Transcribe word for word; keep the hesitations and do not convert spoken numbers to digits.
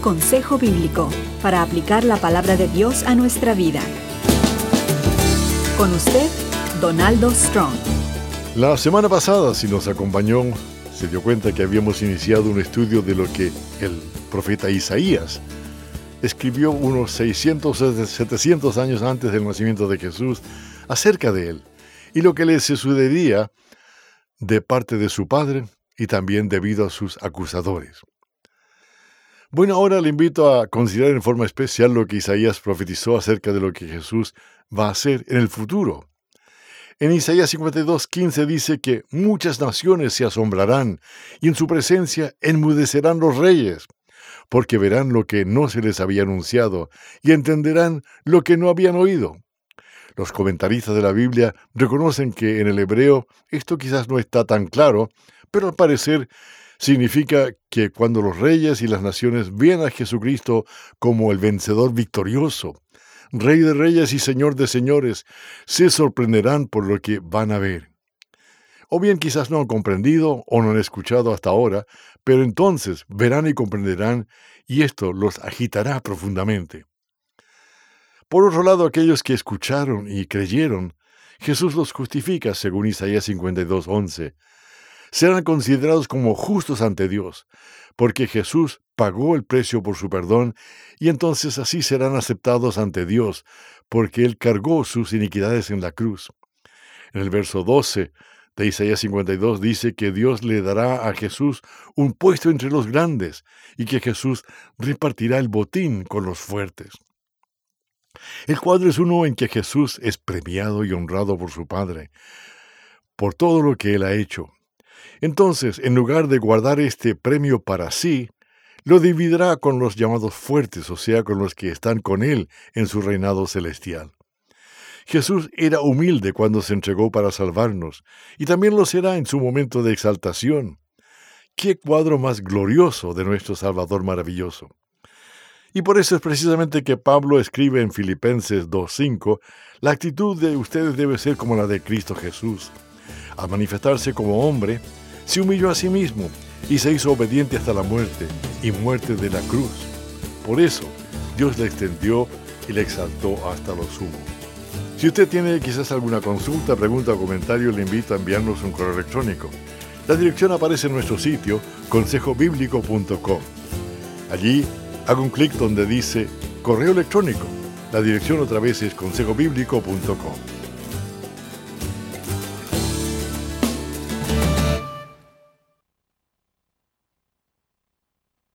Consejo Bíblico para aplicar la palabra de Dios a nuestra vida. Con usted, Donaldo Strong. La semana pasada, si nos acompañó, se dio cuenta que habíamos iniciado un estudio de lo que el profeta Isaías escribió unos seiscientos, setecientos años antes del nacimiento de Jesús acerca de él y lo que le sucedería de parte de su padre y también debido a sus acusadores. Bueno, ahora le invito a considerar en forma especial lo que Isaías profetizó acerca de lo que Jesús va a hacer en el futuro. En Isaías cincuenta y dos, quince dice que muchas naciones se asombrarán y en su presencia enmudecerán los reyes, porque verán lo que no se les había anunciado y entenderán lo que no habían oído. Los comentaristas de la Biblia reconocen que en el hebreo esto quizás no está tan claro, pero al parecer significa que cuando los reyes y las naciones vean a Jesucristo como el vencedor victorioso, Rey de reyes y Señor de señores, se sorprenderán por lo que van a ver. O bien quizás no han comprendido o no han escuchado hasta ahora, pero entonces verán y comprenderán, y esto los agitará profundamente. Por otro lado, aquellos que escucharon y creyeron, Jesús los justifica según Isaías cincuenta y dos, once. Serán considerados como justos ante Dios, porque Jesús pagó el precio por su perdón, y entonces así serán aceptados ante Dios, porque Él cargó sus iniquidades en la cruz. En el verso doce de Isaías cincuenta y dos dice que Dios le dará a Jesús un puesto entre los grandes, y que Jesús repartirá el botín con los fuertes. El cuadro es uno en que Jesús es premiado y honrado por su Padre, por todo lo que Él ha hecho. Entonces, en lugar de guardar este premio para sí, lo dividirá con los llamados fuertes, o sea, con los que están con Él en su reinado celestial. Jesús era humilde cuando se entregó para salvarnos, y también lo será en su momento de exaltación. ¡Qué cuadro más glorioso de nuestro Salvador maravilloso! Y por eso es precisamente que Pablo escribe en Filipenses dos cinco, la actitud de ustedes debe ser como la de Cristo Jesús. Al manifestarse como hombre, se humilló a sí mismo y se hizo obediente hasta la muerte, y muerte de la cruz. Por eso, Dios le extendió y le exaltó hasta lo sumo. Si usted tiene quizás alguna consulta, pregunta o comentario, le invito a enviarnos un correo electrónico. La dirección aparece en nuestro sitio, consejo bíblico punto com. Allí, haga un clic donde dice correo electrónico. La dirección otra vez es consejo bíblico punto com.